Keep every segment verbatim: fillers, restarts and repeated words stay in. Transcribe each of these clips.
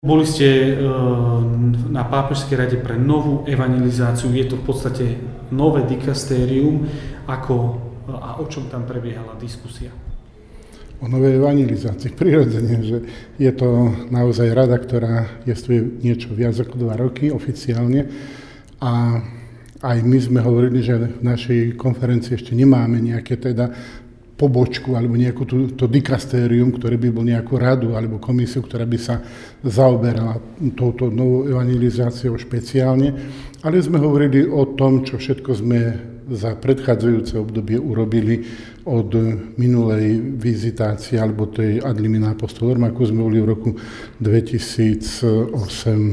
Boli ste na Pápežskej rade pre novú evangelizáciu. Je to v podstate nové dikastérium, ako a o čom tam prebiehala diskusia? O novej evangelizácii. Prirodzene, že je to naozaj rada, ktorá jestvuje niečo viac ako dva roky oficiálne. A aj my sme hovorili, že v našej konferencii ešte nemáme nejaké teda pobočku alebo nejakú tú, to dikastérium, ktoré by bol nejakú radu alebo komisiu, ktorá by sa zaoberala touto novou evangelizáciou špeciálne. Ale sme hovorili o tom, čo všetko sme za predchádzajúce obdobie urobili od minulej vizitácie alebo tej ad limina apostolorum, ako sme boli v roku dvetisícosem,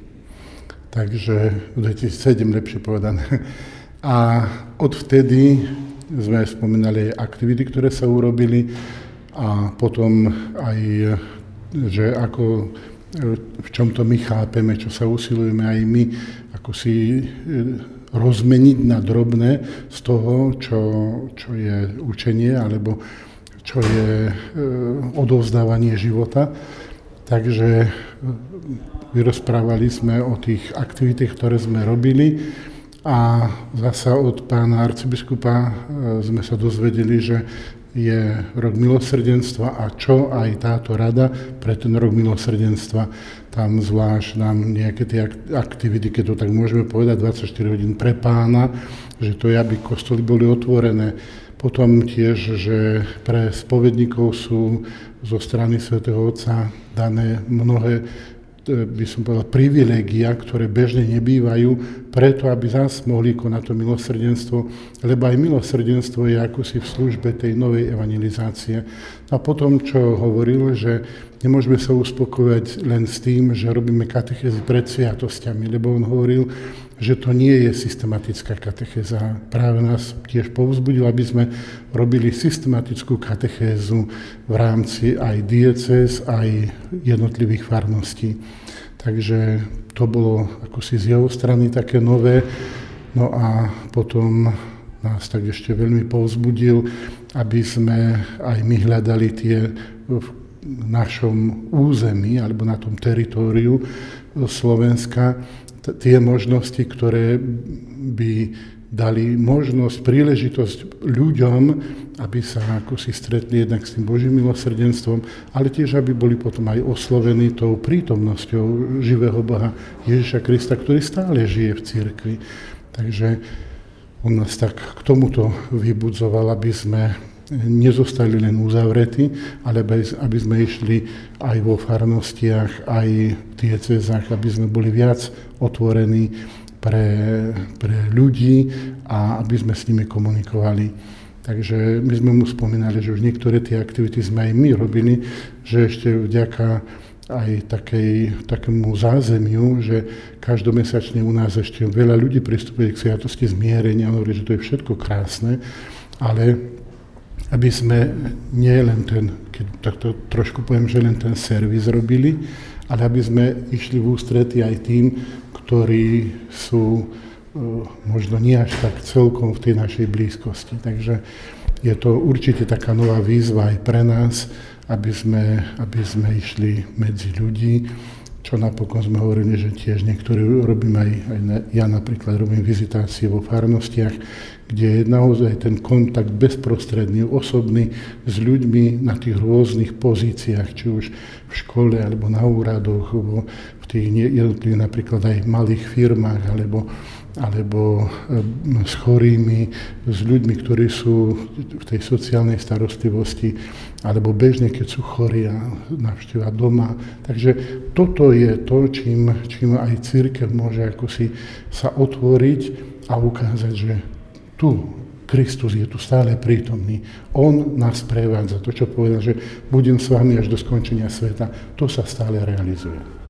takže dvetisícsedem lepšie povedané. A odvtedy sme spomínali aj aktivity, ktoré sa urobili a potom aj, že ako, v čom to my chápeme, čo sa usilujeme aj my, ako si rozmeniť na drobné z toho, čo, čo je učenie alebo čo je odovzdávanie života. Takže vyrozprávali sme o tých aktivitách, ktoré sme robili. A zasa od pána arcibiskupa sme sa dozvedeli, že je rok milosrdenstva a čo aj táto rada pre ten rok milosrdenstva. Tam zvlášť nám nejaké tie aktivity, keď to tak môžeme povedať, dvadsaťštyri hodín pre pána, že to je, aby kostoly boli otvorené. Potom tiež, že pre spovedníkov sú zo strany svätého Otca dané mnohé, by som povedal, privilégia, ktoré bežne nebývajú, preto, aby zás mohli konať to milosrdenstvo, lebo aj milosrdenstvo je akosi v službe tej novej evangelizácie. A potom, čo hovoril, že nemôžeme sa uspokojať len s tým, že robíme katechézy pred sviatosťami, lebo on hovoril, že to nie je systematická katechéza. Práve nás tiež povzbudil, aby sme robili systematickú katechézu v rámci aj diecéz, aj jednotlivých farností. Takže to bolo ako si z jeho strany také nové. No a potom nás tak ešte veľmi povzbudil, aby sme aj my hľadali tie v našom území alebo na tom teritóriu Slovenska tie možnosti, ktoré by dali možnosť, príležitosť ľuďom, aby sa ako si stretli jednak s tým Božím milosrdenstvom, ale tiež, aby boli potom aj oslovení tou prítomnosťou živého Boha Ježiša Krista, ktorý stále žije v cirkvi. Takže on nás tak k tomuto vybudzoval, aby sme nezostali len uzavretí, ale aby sme išli aj vo farnostiach, aj v diecézach, aby sme boli viac otvorení pre, pre ľudí a aby sme s nimi komunikovali. Takže my sme mu spomínali, že už niektoré tie aktivity sme aj my robili, že ešte vďaka aj takej, takému zázemiu, že každomesačne u nás ešte veľa ľudí pristupuje k sviatosti zmierenia, hovorí, že to je všetko krásne, ale aby sme nie len ten, keď takto trošku poviem, že len ten servis robili, ale aby sme išli v ústrety aj tým, ktorí sú možno nie až tak celkom v tej našej blízkosti. Takže je to určite taká nová výzva aj pre nás, aby sme, aby sme išli medzi ľudí, čo napokon sme hovorili, že tiež niektorí robím aj, aj na, ja napríklad robím vizitácie vo farnostiach, kde je naozaj ten kontakt bezprostredný, osobný s ľuďmi na tých rôznych pozíciách, či už v škole, alebo na úradoch, alebo v tých jednotlivých napríklad aj malých firmách, alebo, alebo s chorými, s ľuďmi, ktorí sú v tej sociálnej starostlivosti, alebo bežne, keď sú chorí a navštívia doma. Takže toto je to, čím, čím aj cirkev môže ako si sa otvoriť a ukázať, že tu Kristus je tu stále prítomný. On nás prevádza. To, čo povedal, že budem s vami až do skončenia sveta, to sa stále realizuje.